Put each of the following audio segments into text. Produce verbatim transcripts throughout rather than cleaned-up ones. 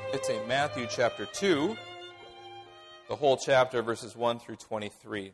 It's in Matthew chapter two, the whole chapter, verses one through twenty-three.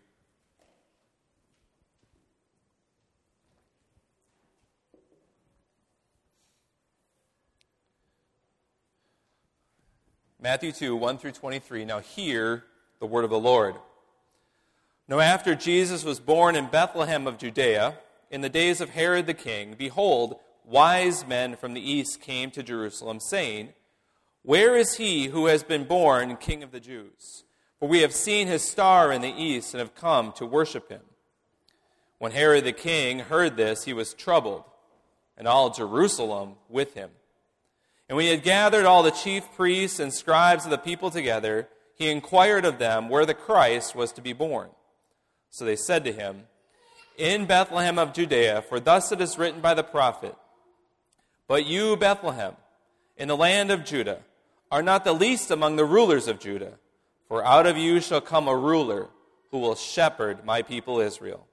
Matthew two, one through twenty-three. Now hear the word of the Lord. Now after Jesus was born in Bethlehem of Judea, in the days of Herod the king, behold, wise men from the east came to Jerusalem, saying, Where is he who has been born King of the Jews? For we have seen his star in the east and have come to worship him. When Herod the king heard this, he was troubled, and all Jerusalem with him. And when he had gathered all the chief priests and scribes of the people together, he inquired of them where the Christ was to be born. So they said to him, In Bethlehem of Judea, for thus it is written by the prophet, But you, Bethlehem, in the land of Judah, are not the least among the rulers of Judah, for out of you shall come a ruler who will shepherd my people Israel.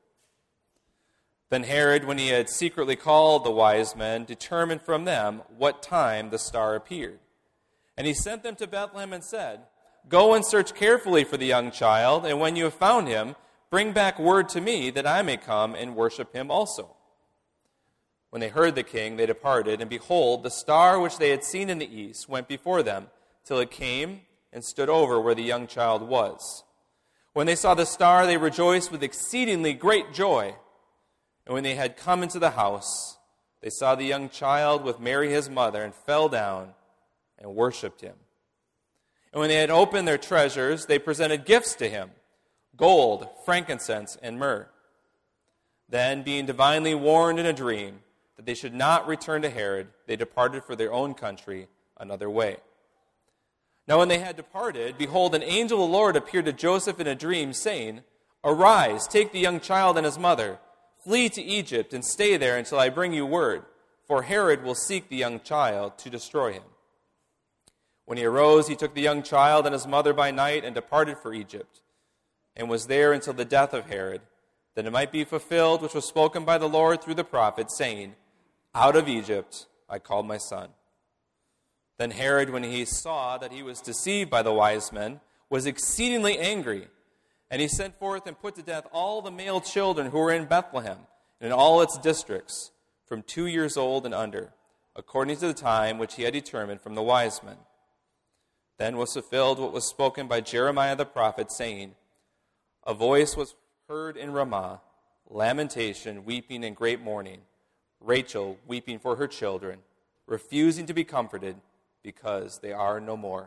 Then Herod, when he had secretly called the wise men, determined from them what time the star appeared. And he sent them to Bethlehem and said, Go and search carefully for the young child, and when you have found him, bring back word to me that I may come and worship him also. When they heard the king, they departed, and behold, the star which they had seen in the east went before them, till it came and stood over where the young child was. When they saw the star, they rejoiced with exceedingly great joy. And when they had come into the house, they saw the young child with Mary his mother, and fell down and worshipped him. And when they had opened their treasures, they presented gifts to him, gold, frankincense, and myrrh. Then, being divinely warned in a dream that they should not return to Herod, they departed for their own country another way. Now when they had departed, behold, an angel of the Lord appeared to Joseph in a dream, saying, Arise, take the young child and his mother, flee to Egypt, and stay there until I bring you word, for Herod will seek the young child to destroy him. When he arose, he took the young child and his mother by night and departed for Egypt, and was there until the death of Herod, that it might be fulfilled which was spoken by the Lord through the prophet, saying, Out of Egypt I called my son. Then Herod, when he saw that he was deceived by the wise men, was exceedingly angry, and he sent forth and put to death all the male children who were in Bethlehem and in all its districts, from two years old and under, according to the time which he had determined from the wise men. Then was fulfilled what was spoken by Jeremiah the prophet, saying, A voice was heard in Ramah, lamentation, weeping, and great mourning, Rachel weeping for her children, refusing to be comforted, because they are no more.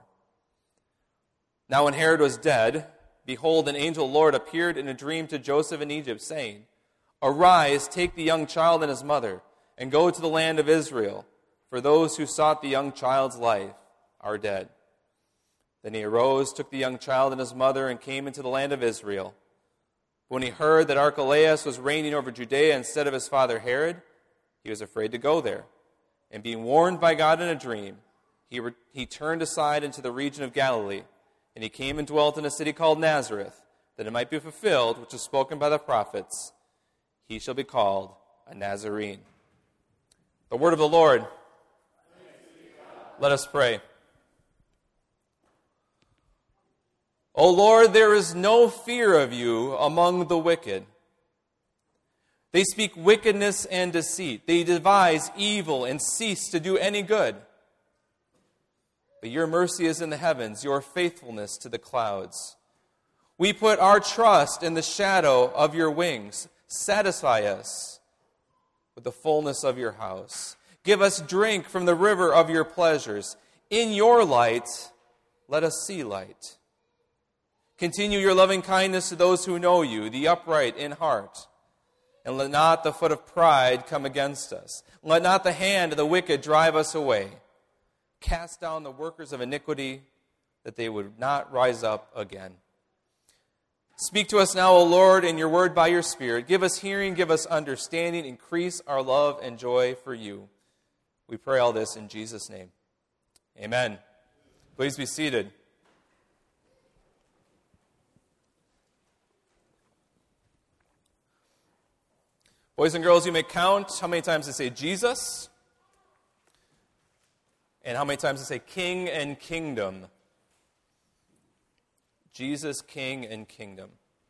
Now when Herod was dead, behold, an angel of the Lord appeared in a dream to Joseph in Egypt, saying, Arise, take the young child and his mother, and go to the land of Israel, for those who sought the young child's life are dead. Then he arose, took the young child and his mother, and came into the land of Israel. When he heard that Archelaus was reigning over Judea instead of his father Herod, he was afraid to go there. And being warned by God in a dream, he, re- he turned aside into the region of Galilee, and he came and dwelt in a city called Nazareth, that it might be fulfilled, which was spoken by the prophets, He shall be called a Nazarene. The word of the Lord. Let us pray. O Lord, there is no fear of you among the wicked. They speak wickedness and deceit. They devise evil and cease to do any good. But your mercy is in the heavens, your faithfulness to the clouds. We put our trust in the shadow of your wings. Satisfy us with the fullness of your house. Give us drink from the river of your pleasures. In your light, let us see light. Continue your loving kindness to those who know you, the upright in heart. And let not the foot of pride come against us. Let not the hand of the wicked drive us away. Cast down the workers of iniquity, that they would not rise up again. Speak to us now, O Lord, in your word by your Spirit. Give us hearing, give us understanding. Increase our love and joy for you. We pray all this in Jesus' name. Amen. Please be seated. Boys and girls, you may count how many times I say Jesus. And how many times does it say king and kingdom? Jesus, king and kingdom.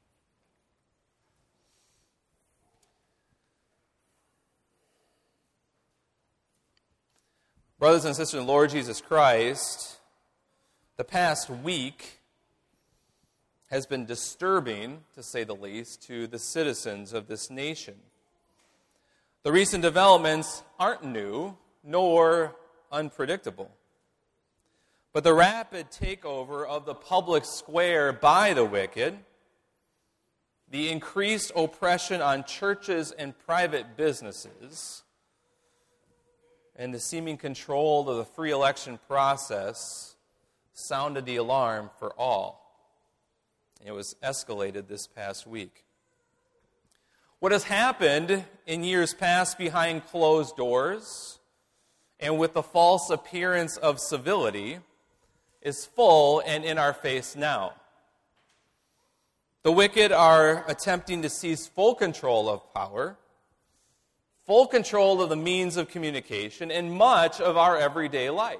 Brothers and sisters in the Lord Jesus Christ, the past week has been disturbing, to say the least, to the citizens of this nation. The recent developments aren't new, nor unpredictable. But the rapid takeover of the public square by the wicked, the increased oppression on churches and private businesses, and the seeming control of the free election process sounded the alarm for all. It was escalated this past week. What has happened in years past behind closed doors and with the false appearance of civility is full and in our face now. The wicked are attempting to seize full control of power, full control of the means of communication, and much of our everyday life.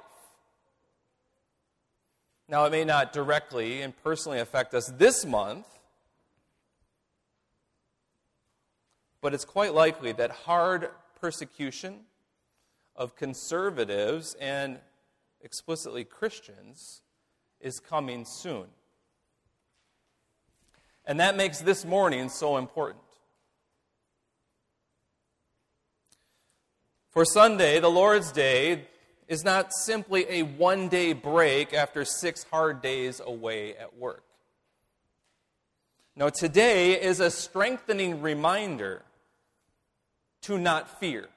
Now, it may not directly and personally affect us this month, but it's quite likely that hard persecution of conservatives and explicitly Christians is coming soon. And that makes this morning so important. For Sunday, the Lord's Day, is not simply a one-day break after six hard days away at work. No, today is a strengthening reminder to not fear.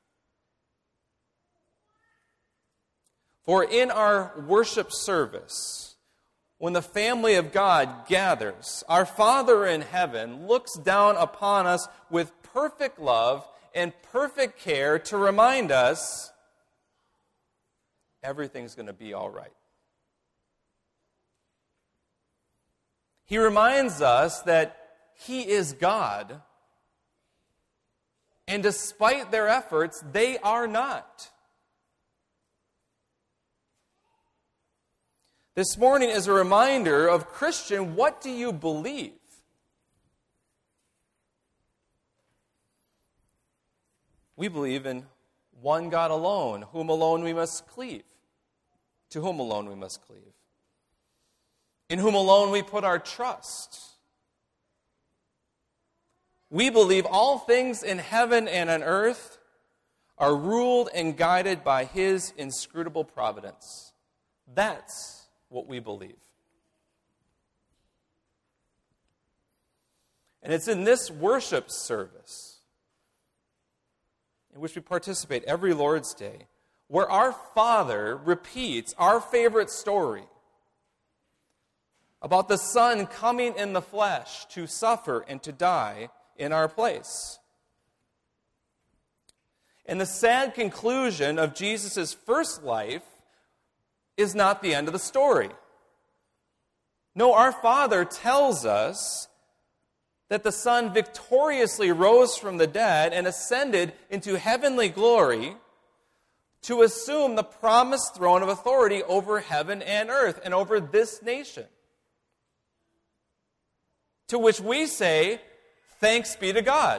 For in our worship service, when the family of God gathers, our Father in heaven looks down upon us with perfect love and perfect care to remind us everything's going to be all right. He reminds us that He is God, and despite their efforts, they are not. This morning is a reminder of, Christian, what do you believe? We believe in one God alone, whom alone we must cleave, to whom alone we must cleave, in whom alone we put our trust. We believe all things in heaven and on earth are ruled and guided by His inscrutable providence. That's what we believe. And it's in this worship service in which we participate every Lord's Day, where our Father repeats our favorite story about the Son coming in the flesh to suffer and to die in our place. And the sad conclusion of Jesus' first life is not the end of the story. No, our Father tells us that the Son victoriously rose from the dead and ascended into heavenly glory to assume the promised throne of authority over heaven and earth and over this nation. To which we say, thanks be to God.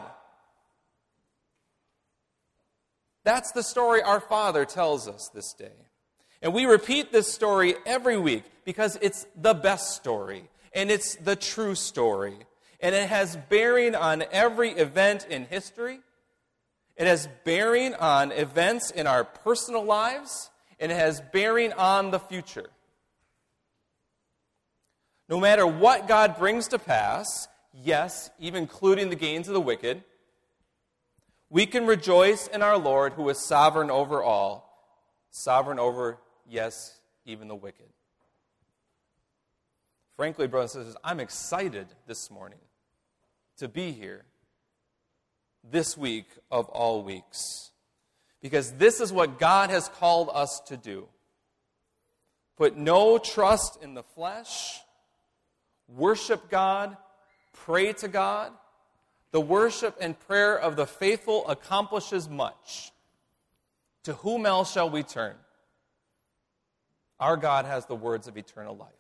That's the story our Father tells us this day. And we repeat this story every week because it's the best story, and it's the true story. And it has bearing on every event in history. It has bearing on events in our personal lives. And it has bearing on the future. No matter what God brings to pass, yes, even including the gains of the wicked, we can rejoice in our Lord who is sovereign over all, sovereign over, yes, even the wicked. Frankly, brothers and sisters, I'm excited this morning to be here this week of all weeks, because this is what God has called us to do. Put no trust in the flesh, worship God, pray to God. The worship and prayer of the faithful accomplishes much. To whom else shall we turn? Our God has the words of eternal life.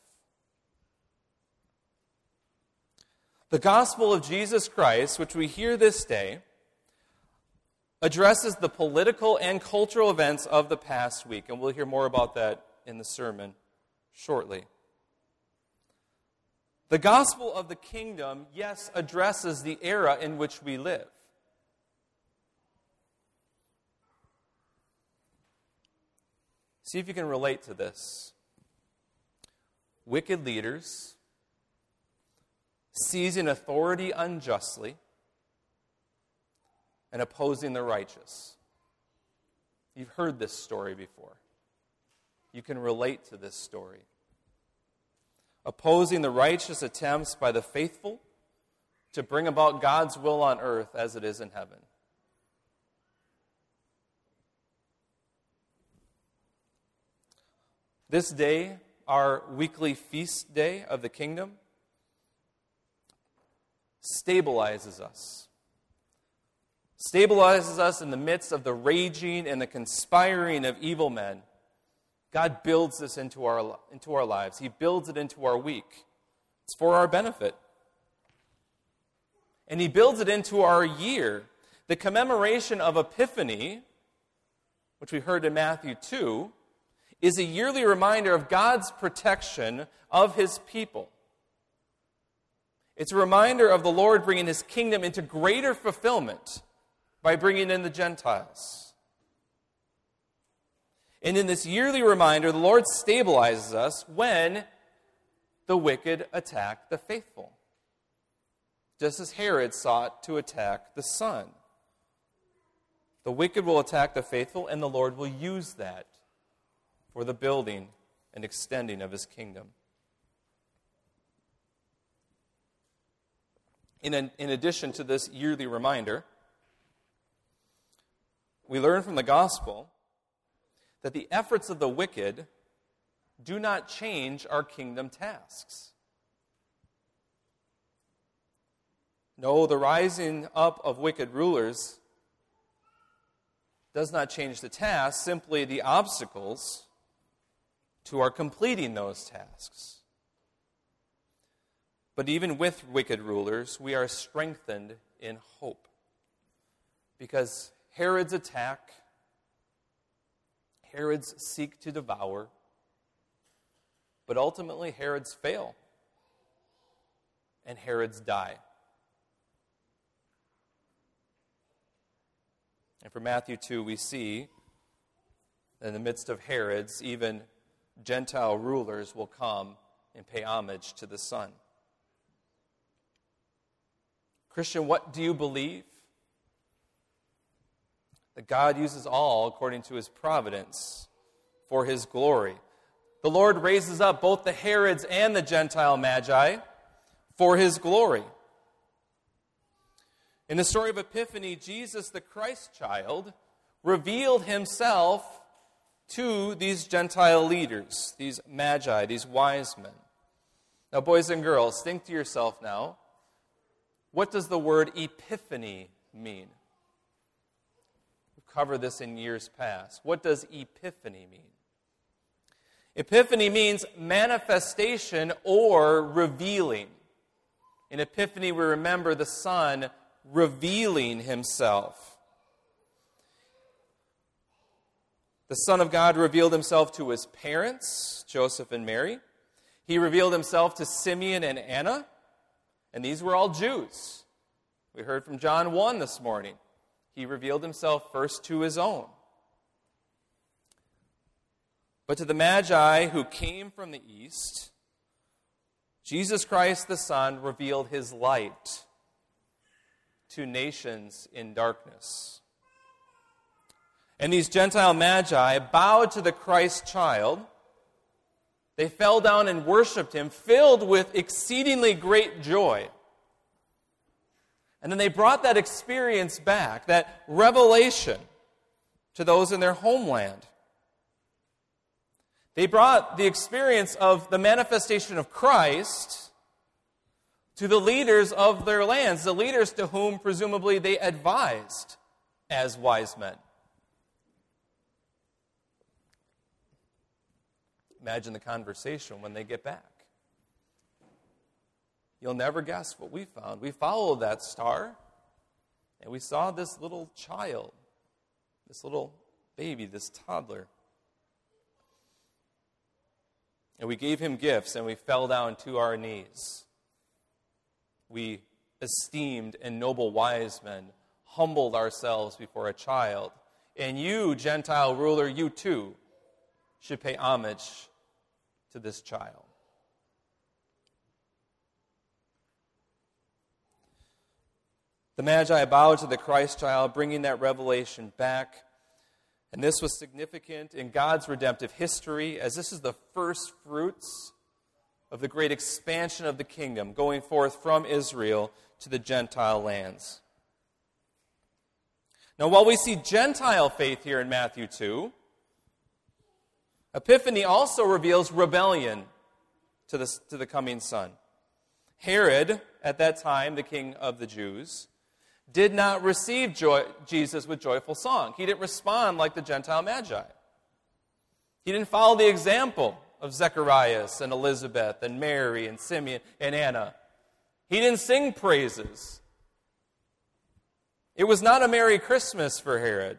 The gospel of Jesus Christ, which we hear this day, addresses the political and cultural events of the past week, and we'll hear more about that in the sermon shortly. The gospel of the kingdom, yes, addresses the era in which we live. See if you can relate to this. Wicked leaders seizing authority unjustly and opposing the righteous. You've heard this story before. You can relate to this story. Opposing the righteous attempts by the faithful to bring about God's will on earth as it is in heaven. This day, our weekly feast day of the kingdom, stabilizes us. Stabilizes us in the midst of the raging and the conspiring of evil men. God builds this into our, into our lives. He builds it into our week. It's for our benefit. And He builds it into our year. The commemoration of Epiphany, which we heard in Matthew two, is a yearly reminder of God's protection of His people. It's a reminder of the Lord bringing His kingdom into greater fulfillment by bringing in the Gentiles. And in this yearly reminder, the Lord stabilizes us when the wicked attack the faithful, just as Herod sought to attack the Son. The wicked will attack the faithful, and the Lord will use that for the building and extending of His kingdom. In, an, in addition to this yearly reminder, we learn from the gospel that the efforts of the wicked do not change our kingdom tasks. No, the rising up of wicked rulers does not change the task, simply the obstacles to our completing those tasks. But even with wicked rulers, we are strengthened in hope. Because Herod's attack, Herod's seek to devour, but ultimately Herod's fail, and Herod's die. And from Matthew two, we see that in the midst of Herod's, even Gentile rulers will come and pay homage to the Son. Christian, what do you believe? That God uses all according to His providence for His glory. The Lord raises up both the Herods and the Gentile Magi for His glory. In the story of Epiphany, Jesus, the Christ child, revealed Himself to these Gentile leaders, these Magi, these wise men. Now, boys and girls, think to yourself now, what does the word epiphany mean? We've covered this in years past. What does epiphany mean? Epiphany means manifestation or revealing. In Epiphany, we remember the Son revealing Himself. The Son of God revealed Himself to His parents, Joseph and Mary. He revealed Himself to Simeon and Anna, and these were all Jews. We heard from John one this morning. He revealed Himself first to His own. But to the Magi who came from the east, Jesus Christ the Son revealed His light to nations in darkness. And these Gentile Magi bowed to the Christ child. They fell down and worshiped Him, filled with exceedingly great joy. And then they brought that experience back, that revelation, to those in their homeland. They brought the experience of the manifestation of Christ to the leaders of their lands, the leaders to whom presumably they advised as wise men. Imagine the conversation when they get back. You'll never guess what we found. We followed that star, and we saw this little child, this little baby, this toddler. And we gave him gifts, and we fell down to our knees. We esteemed and noble wise men, humbled ourselves before a child. And you, Gentile ruler, you too should pay homage to this child. The Magi bowed to the Christ child, bringing that revelation back. And this was significant in God's redemptive history, as this is the first fruits of the great expansion of the kingdom, going forth from Israel to the Gentile lands. Now, while we see Gentile faith here in Matthew two, Epiphany also reveals rebellion to the, to the coming Son. Herod, at that time, the king of the Jews, did not receive joy, Jesus with joyful song. He didn't respond like the Gentile Magi. He didn't follow the example of Zacharias and Elizabeth and Mary and Simeon and Anna. He didn't sing praises. It was not a Merry Christmas for Herod.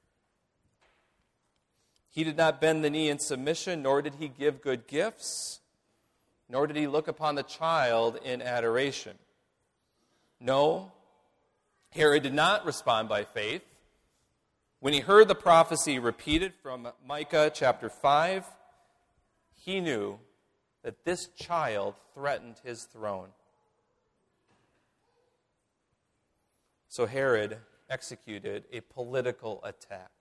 He did not bend the knee in submission, nor did he give good gifts, nor did he look upon the child in adoration. No, Herod did not respond by faith. When he heard the prophecy repeated from Micah chapter five, he knew that this child threatened his throne. So Herod executed a political attack.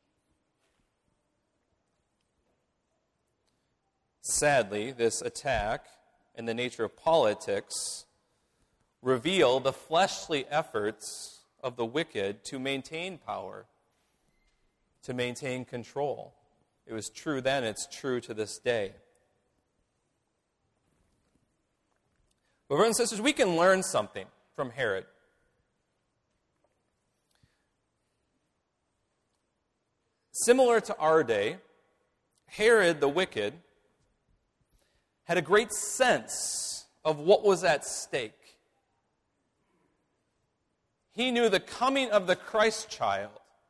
Sadly, this attack, in the nature of politics, revealed the fleshly efforts of the wicked to maintain power, to maintain control. It was true then, it's true to this day. But brothers and sisters, we can learn something from Herod. Similar to our day, Herod the wicked had a great sense of what was at stake. He knew the coming of the Christ child,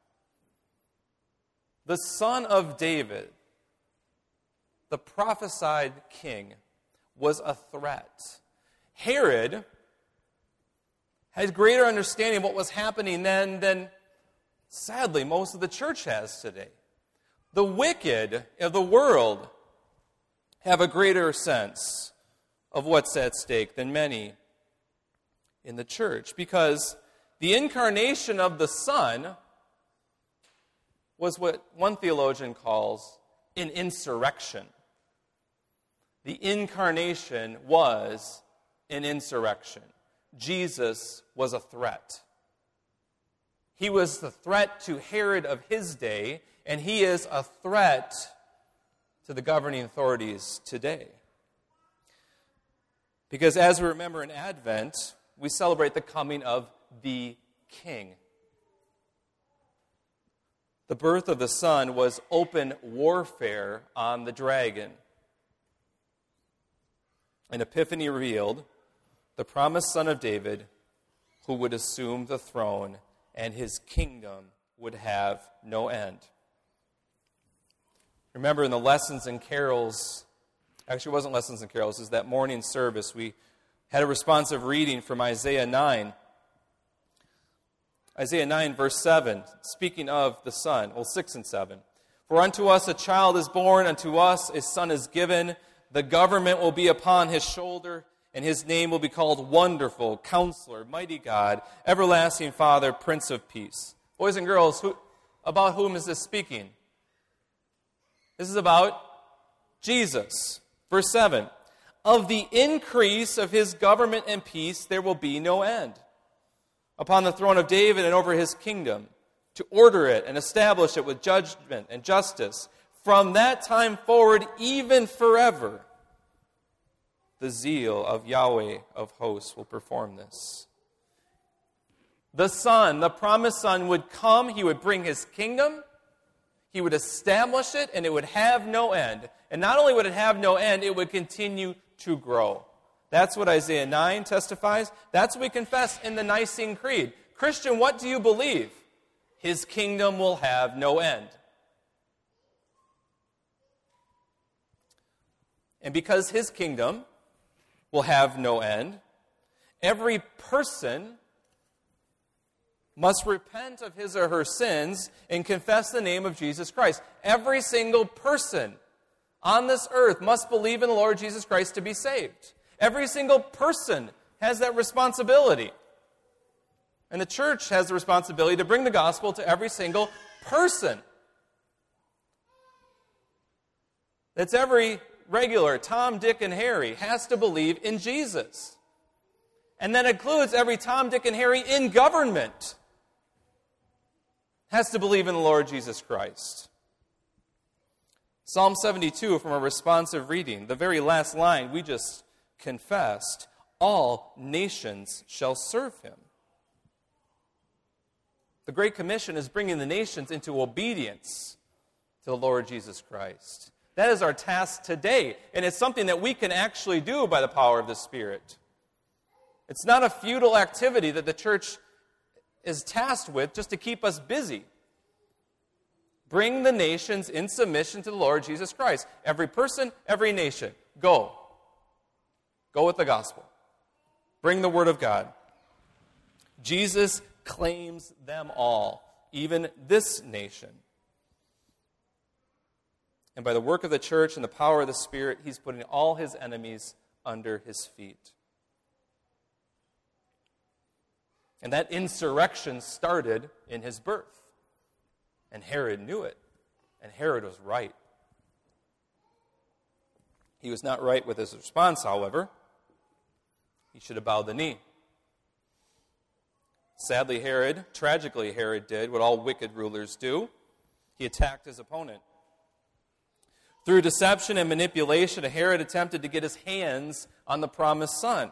the son of David, the prophesied king, was a threat. Herod had greater understanding of what was happening then than, sadly, most of the church has today. The wicked of the world have a greater sense of what's at stake than many in the church, because the incarnation of the Son was what one theologian calls an insurrection. The incarnation was an insurrection. Jesus was a threat. He was the threat to Herod of his day, and he is a threat to the governing authorities today. Because as we remember in Advent, we celebrate the coming of the King. The birth of the Son was open warfare on the dragon. And Epiphany revealed the promised Son of David who would assume the throne, and his kingdom would have no end. Remember in the lessons and carols, actually it wasn't lessons and carols, it was that morning service, we had a responsive reading from Isaiah nine. Isaiah nine, verse seven, speaking of the Son, well, six and seven. For unto us a child is born, unto us a son is given, the government will be upon his shoulder, and his name will be called Wonderful, Counselor, Mighty God, Everlasting Father, Prince of Peace. Boys and girls, who, about whom is this speaking? This is about Jesus. Verse seven, of the increase of his government and peace there will be no end, upon the throne of David and over his kingdom, to order it and establish it with judgment and justice. From that time forward, even forever, the zeal of Yahweh of hosts will perform this. The Son, the promised Son, would come. He would bring his kingdom. He would establish it, and it would have no end. And not only would it have no end, it would continue to grow. That's what Isaiah nine testifies. That's what we confess in the Nicene Creed. Christian, what do you believe? His kingdom will have no end. And because his kingdom will have no end, every person must repent of his or her sins and confess the name of Jesus Christ. Every single person on this earth must believe in the Lord Jesus Christ to be saved. Every single person has that responsibility. And the church has the responsibility to bring the gospel to every single person. That's every regular Tom, Dick, and Harry has to believe in Jesus. And that includes every Tom, Dick, and Harry in government has to believe in the Lord Jesus Christ. Psalm seventy-two from a responsive reading, the very last line we just confessed, all nations shall serve him. The Great Commission is bringing the nations into obedience to the Lord Jesus Christ. That is our task today, and it's something that we can actually do by the power of the Spirit. It's not a futile activity that the church is tasked with just to keep us busy. Bring the nations in submission to the Lord Jesus Christ. Every person, every nation, go. Go with the gospel. Bring the word of God. Jesus claims them all, even this nation. And by the work of the church and the power of the Spirit, he's putting all his enemies under his feet. And that insurrection started in his birth. And Herod knew it. And Herod was right. He was not right with his response, however. He should have bowed the knee. Sadly, Herod, tragically, Herod did what all wicked rulers do. He attacked his opponent. Through deception and manipulation, Herod attempted to get his hands on the promised son.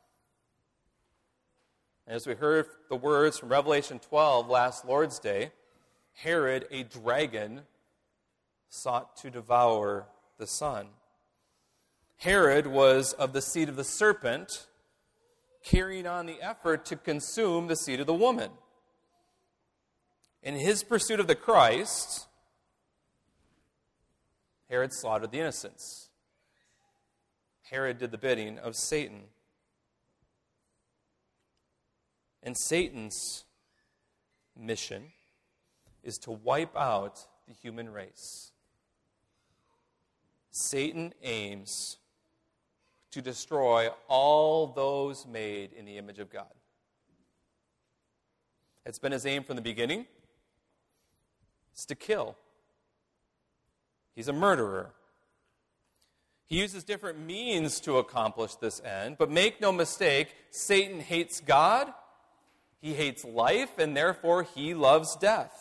And as we heard the words from Revelation twelve last Lord's Day, Herod, a dragon, sought to devour the son. Herod was of the seed of the serpent, carrying on the effort to consume the seed of the woman. In his pursuit of the Christ, Herod slaughtered the innocents. Herod did the bidding of Satan. And Satan's mission is to wipe out the human race. Satan aims to destroy all those made in the image of God. It's been his aim from the beginning. It's to kill. He's a murderer. He uses different means to accomplish this end, but make no mistake, Satan hates God, he hates life, and therefore he loves death.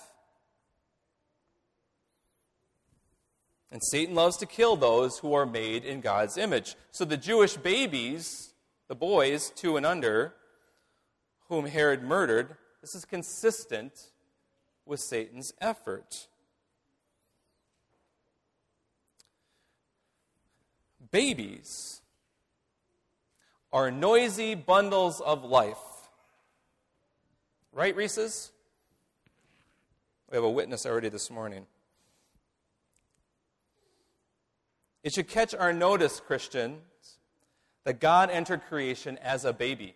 And Satan loves to kill those who are made in God's image. So the Jewish babies, the boys two and under, whom Herod murdered, this is consistent with Satan's effort. Babies are noisy bundles of life. Right, Reese's? We have a witness already this morning. It should catch our notice, Christians, that God entered creation as a baby.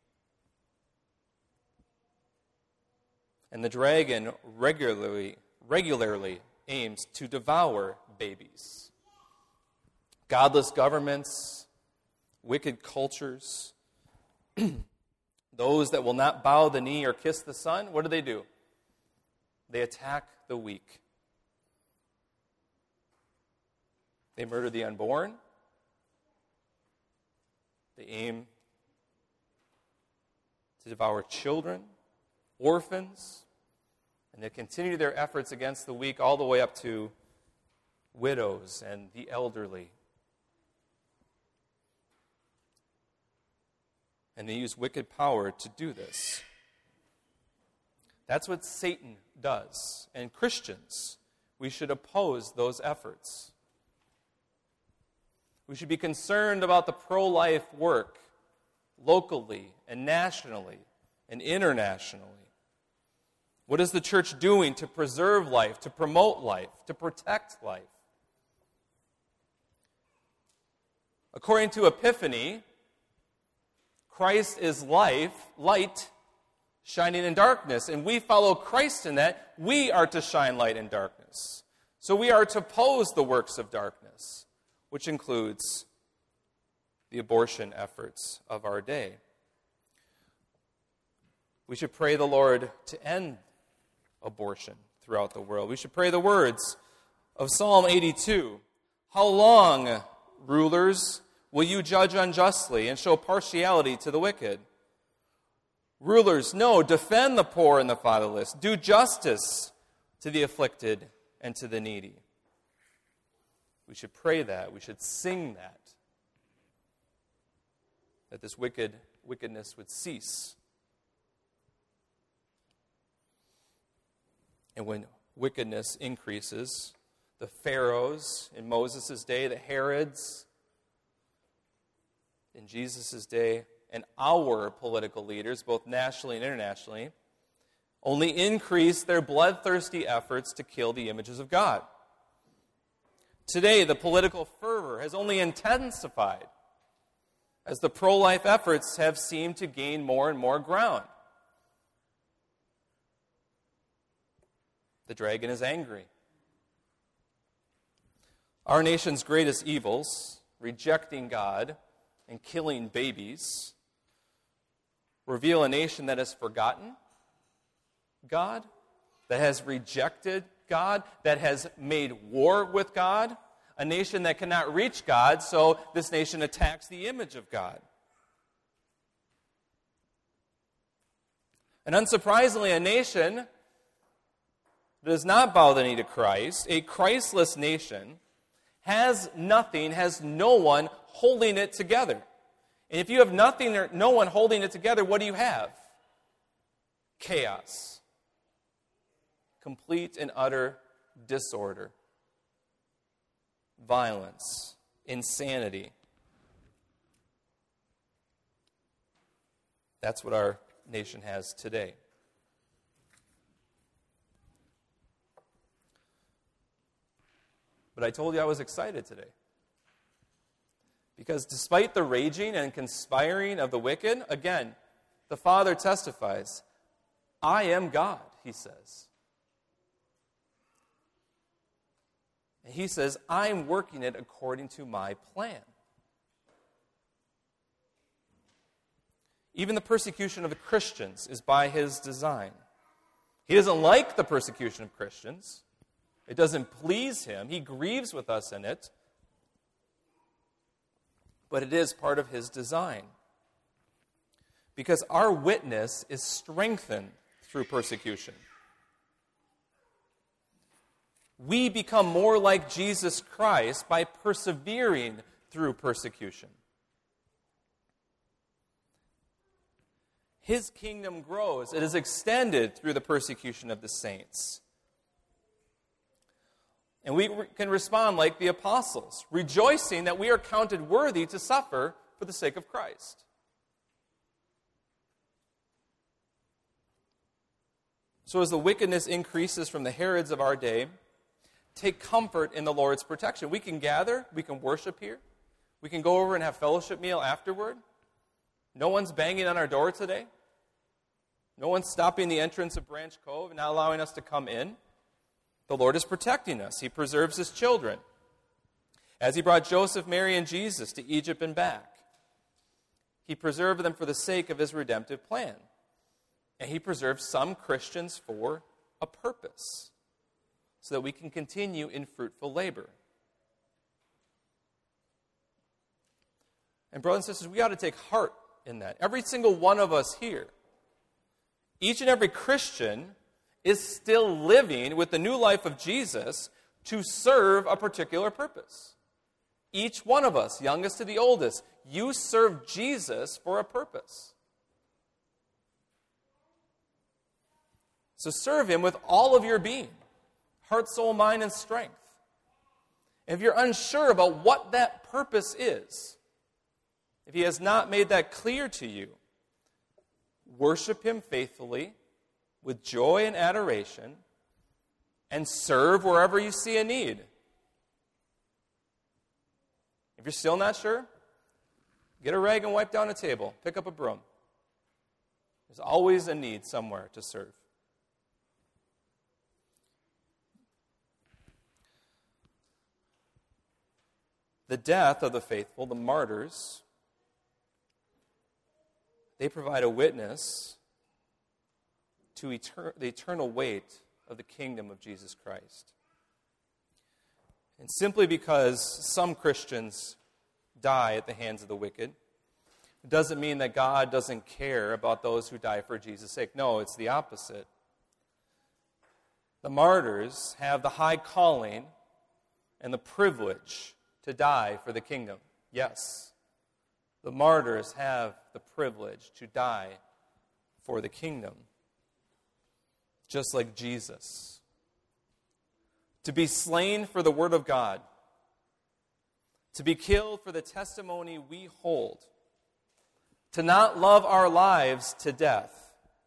And the dragon regularly, regularly aims to devour babies. Godless governments, wicked cultures, those that will not bow the knee or kiss the Son, what do they do? They attack the weak. They murder the unborn. They aim to devour children, orphans, and they continue their efforts against the weak all the way up to widows and the elderly. And they use wicked power to do this. That's what Satan does. And Christians, we should oppose those efforts. We should be concerned about the pro-life work locally and nationally and internationally. What is the church doing to preserve life, to promote life, to protect life? According to Epiphany, Christ is life, light, shining in darkness. And we follow Christ in that. We are to shine light in darkness. So we are to oppose the works of darkness, which includes the abortion efforts of our day. We should pray the Lord to end abortion throughout the world. We should pray the words of Psalm eighty-two. How long, rulers, will you judge unjustly and show partiality to the wicked? Rulers, no, defend the poor and the fatherless. Do justice to the afflicted and to the needy. We should pray that. We should sing that. That this wicked wickedness would cease. And when wickedness increases, the Pharaohs in Moses' day, the Herods in Jesus' day, and our political leaders, both nationally and internationally, only increase their bloodthirsty efforts to kill the images of God. Today, the political fervor has only intensified as the pro-life efforts have seemed to gain more and more ground. The dragon is angry. Our nation's greatest evils, rejecting God and killing babies, reveal a nation that has forgotten God, that has rejected God, that has made war with God, a nation that cannot reach God, so this nation attacks the image of God. And unsurprisingly, a nation that does not bow the knee to Christ, a Christless nation, has nothing, has no one holding it together. And if you have nothing or no one holding it together, what do you have? Chaos. Complete and utter disorder. Violence. Insanity. That's what our nation has today. But I told you I was excited today. Because despite the raging and conspiring of the wicked, again, the Father testifies, I am God, he says. And he says, I'm working it according to my plan. Even the persecution of the Christians is by his design. He doesn't like the persecution of Christians. It doesn't please him. He grieves with us in it. But it is part of his design. Because our witness is strengthened through persecution. We become more like Jesus Christ by persevering through persecution. His kingdom grows. It is extended through the persecution of the saints. And we can respond like the apostles, rejoicing that we are counted worthy to suffer for the sake of Christ. So as the wickedness increases from the Herods of our day, take comfort in the Lord's protection. We can gather, we can worship here, we can go over and have fellowship meal afterward. No one's banging on our door today. No one's stopping the entrance of Branch Cove and not allowing us to come in. The Lord is protecting us. He preserves his children. As he brought Joseph, Mary, and Jesus to Egypt and back, he preserved them for the sake of his redemptive plan. And he preserved some Christians for a purpose, so that we can continue in fruitful labor. And brothers and sisters, we ought to take heart in that. Every single one of us here, each and every Christian is still living with the new life of Jesus to serve a particular purpose. Each one of us, youngest to the oldest, you serve Jesus for a purpose. So serve him with all of your being. heart, soul, mind, and strength. If you're unsure about what that purpose is, if he has not made that clear to you, worship him faithfully with joy and adoration and serve wherever you see a need. If you're still not sure, get a rag and wipe down a table. Pick up a broom. There's always a need somewhere to serve. The death of the faithful, the martyrs, they provide a witness to etern- the eternal weight of the kingdom of Jesus Christ. And simply because some Christians die at the hands of the wicked, it doesn't mean that God doesn't care about those who die for Jesus' sake. No, it's the opposite. The martyrs have the high calling and the privilege to die for the kingdom. Yes, the martyrs have the privilege to die for the kingdom, just like Jesus. To be slain for the word of God, to be killed for the testimony we hold, to not love our lives to death.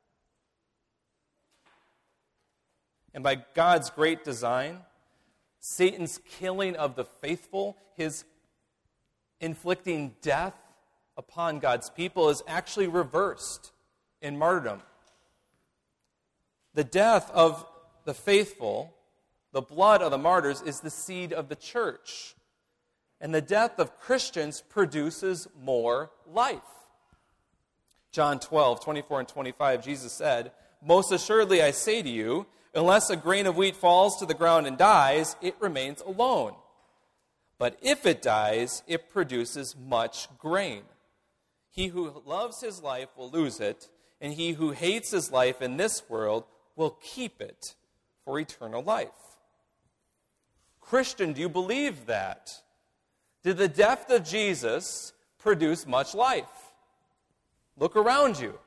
And by God's great design, Satan's killing of the faithful, his inflicting death upon God's people, is actually reversed in martyrdom. The death of the faithful, the blood of the martyrs, is the seed of the church. And the death of Christians produces more life. John twelve, twenty-four and twenty-five, Jesus said, "Most assuredly I say to you, unless a grain of wheat falls to the ground and dies, it remains alone. But if it dies, it produces much grain. He who loves his life will lose it, and he who hates his life in this world will keep it for eternal life." Christian, do you believe that? Did the death of Jesus produce much life? Look around you.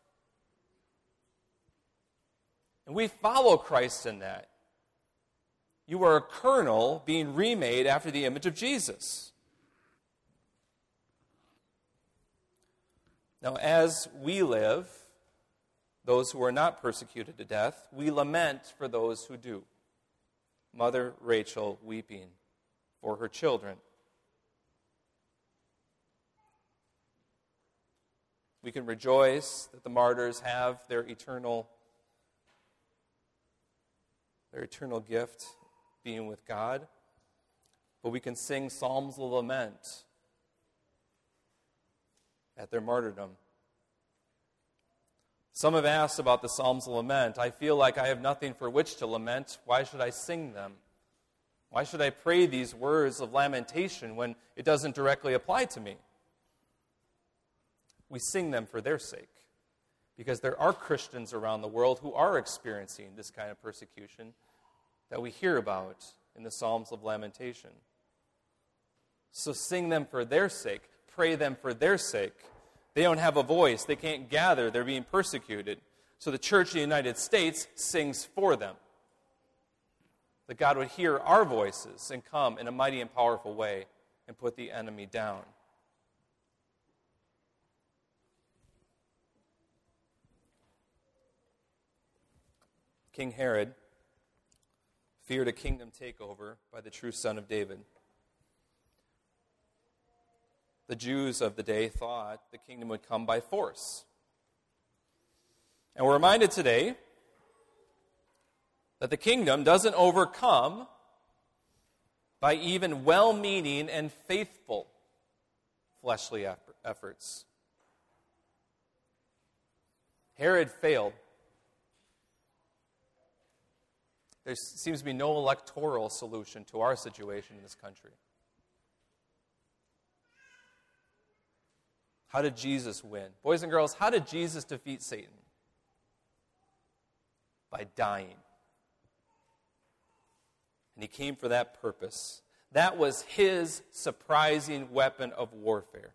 And we follow Christ in that. You are a kernel being remade after the image of Jesus. Now, as we live, those who are not persecuted to death, we lament for those who do. Mother Rachel weeping for her children. We can rejoice that the martyrs have their eternal, their eternal gift, being with God. But we can sing psalms of lament at their martyrdom. Some have asked about the psalms of lament. I feel like I have nothing for which to lament. Why should I sing them? Why should I pray these words of lamentation when it doesn't directly apply to me? We sing them for their sake, because there are Christians around the world who are experiencing this kind of persecution that we hear about in the Psalms of Lamentation. So sing them for their sake. Pray them for their sake. They don't have a voice. They can't gather. They're being persecuted. So the Church of the United States sings for them. That God would hear our voices and come in a mighty and powerful way and put the enemy down. King Herod feared a kingdom takeover by the true son of David. The Jews of the day thought the kingdom would come by force. And we're reminded today that the kingdom doesn't overcome by even well-meaning and faithful fleshly efforts. Herod failed. There seems to be no electoral solution to our situation in this country. How did Jesus win? Boys and girls, how did Jesus defeat Satan? By dying. And he came for that purpose. That was his surprising weapon of warfare.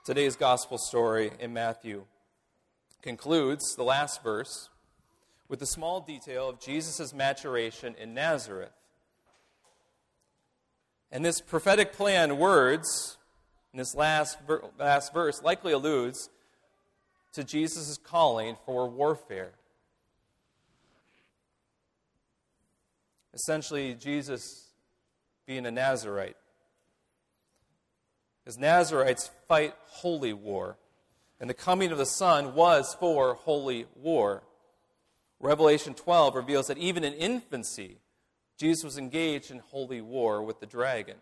Today's gospel story in Matthew concludes, the last verse, with the small detail of Jesus' maturation in Nazareth. And this prophetic play on words in this last, ver- last verse likely alludes to Jesus' calling for warfare. Essentially, Jesus being a Nazarite. Because Nazarites fight holy war. And the coming of the Son was for holy war. Revelation twelve reveals that even in infancy, Jesus was engaged in holy war with the dragon.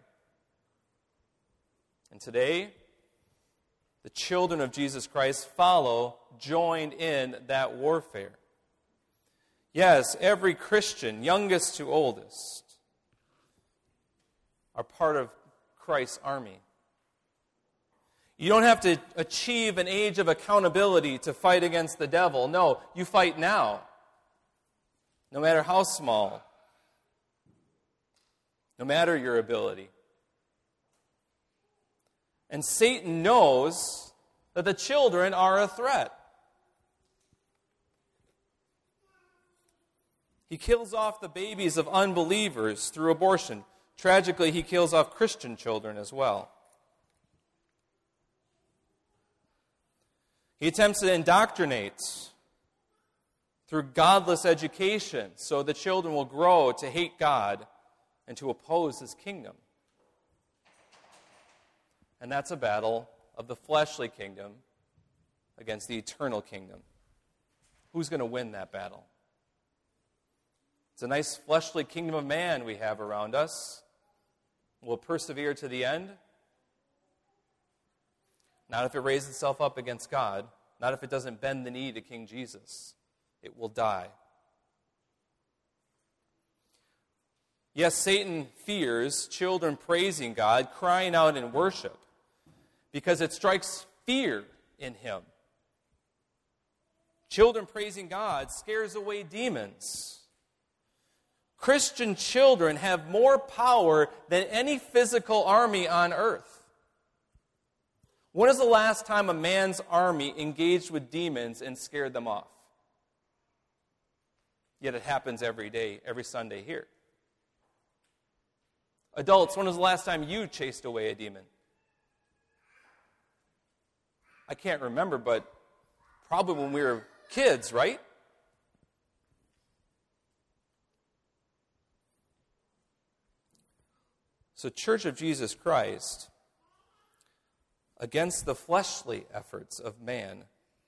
And today, the children of Jesus Christ follow, joined in that warfare. Yes, every Christian, youngest to oldest, are part of Christ's army. You don't have to achieve an age of accountability to fight against the devil. No, you fight now. No matter how small. No matter your ability. And Satan knows that the children are a threat. He kills off the babies of unbelievers through abortion. Tragically, he kills off Christian children as well. He attempts to indoctrinate through godless education so the children will grow to hate God and to oppose His kingdom. And that's a battle of the fleshly kingdom against the eternal kingdom. Who's going to win that battle? It's a nice fleshly kingdom of man we have around us. Will it persevere to the end? Not if it raises itself up against God. Not if it doesn't bend the knee to King Jesus. It will die. Yes, Satan fears children praising God, crying out in worship, because it strikes fear in him. Children praising God scares away demons. Christian children have more power than any physical army on earth. When is the last time a man's army engaged with demons and scared them off? Yet it happens every day, every Sunday here. Adults, when was the last time you chased away a demon? I can't remember, but probably when we were kids, right? So, Church of Jesus Christ, against the fleshly efforts of man,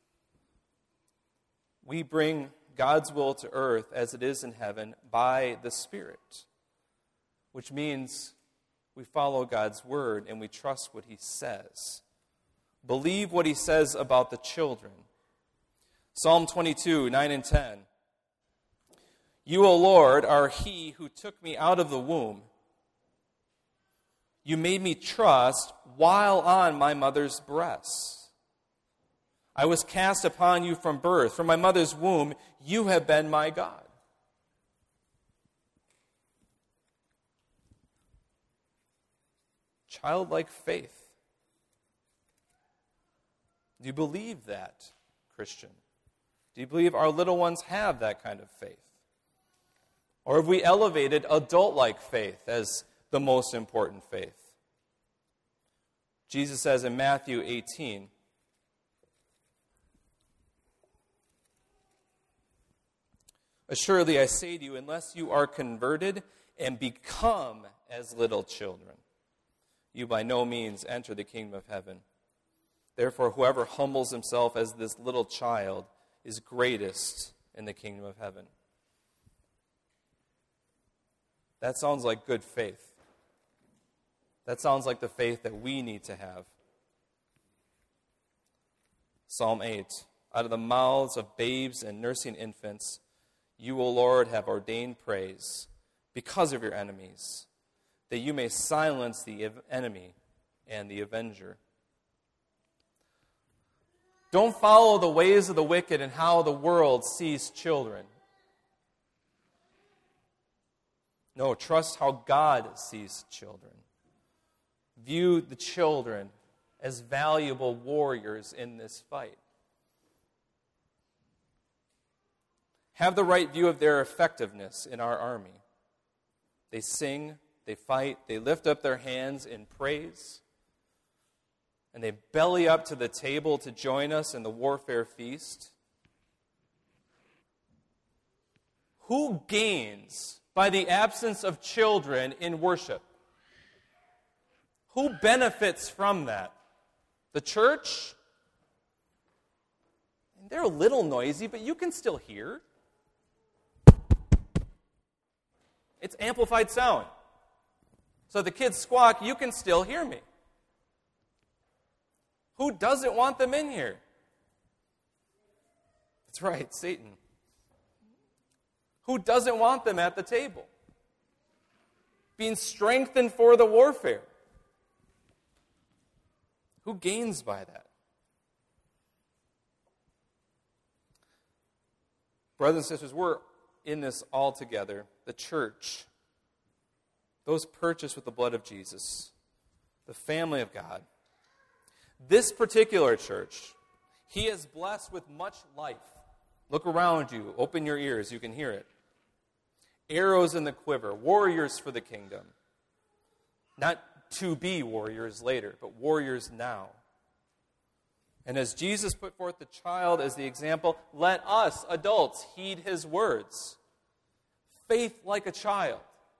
we bring God's will to earth as it is in heaven by the Spirit, which means we follow God's word and we trust what He says. Believe what He says about the children. Psalm twenty-two, nine and ten. You, O Lord, are He who took me out of the womb. You made me trust while on my mother's breast. I was cast upon you from birth. From my mother's womb, you have been my God. Childlike faith. Do you believe that, Christian? Do you believe our little ones have that kind of faith? Or have we elevated adult-like faith as the most important faith? Jesus says in Matthew eighteen, assuredly I say to you, unless you are converted and become as little children, you by no means enter the kingdom of heaven. Therefore, whoever humbles himself as this little child is greatest in the kingdom of heaven. That sounds like good faith. That sounds like the faith that we need to have. Psalm eight, out of the mouths of babes and nursing infants, you, O Lord, have ordained praise because of your enemies, that you may silence the enemy and the avenger. Don't follow the ways of the wicked and how the world sees children. No, trust how God sees children. View the children as valuable warriors in this fight. Have the right view of their effectiveness in our army. They sing, they fight, they lift up their hands in praise, and they belly up to the table to join us in the warfare feast. Who gains by the absence of children in worship? Who benefits from that? The church? They're a little noisy, but you can still hear. It's amplified sound. So the kids squawk, you can still hear me. Who doesn't want them in here? That's right, Satan. Who doesn't want them at the table? Being strengthened for the warfare. Who gains by that? Brothers and sisters, we're in this all together. The church, those purchased with the blood of Jesus, the family of God. This particular church, he is blessed with much life. Look around you. Open your ears. You can hear it. Arrows in the quiver. Warriors for the kingdom. Not to be warriors later, but warriors now. And as Jesus put forth the child as the example, let us, adults, heed his words. Faith like a child.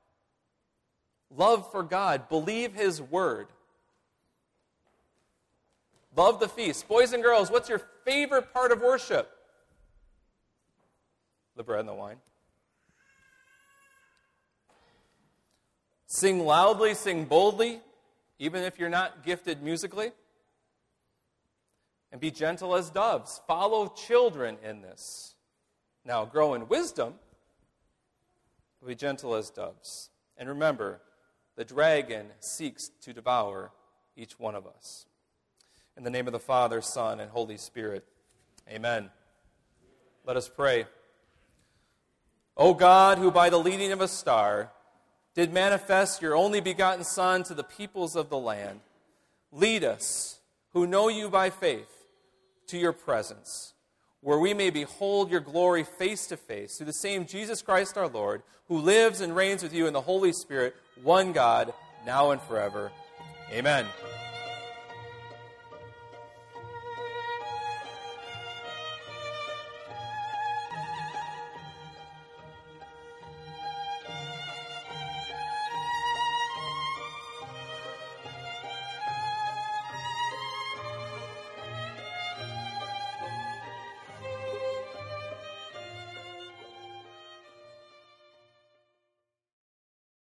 Love for God. Believe his word. Love the feast. Boys and girls, what's your favorite part of worship? The bread and the wine. Sing loudly, sing boldly, even if you're not gifted musically. And be gentle as doves. Follow children in this. Now, grow in wisdom. Be gentle as doves. And remember, the dragon seeks to devour each one of us. In the name of the Father, Son, and Holy Spirit, amen. Let us pray. O God, who by the leading of a star did manifest your only begotten Son to the peoples of the land, lead us, who know you by faith, to your presence, where we may behold your glory face to face, through the same Jesus Christ our Lord, who lives and reigns with you in the Holy Spirit, one God, now and forever. Amen.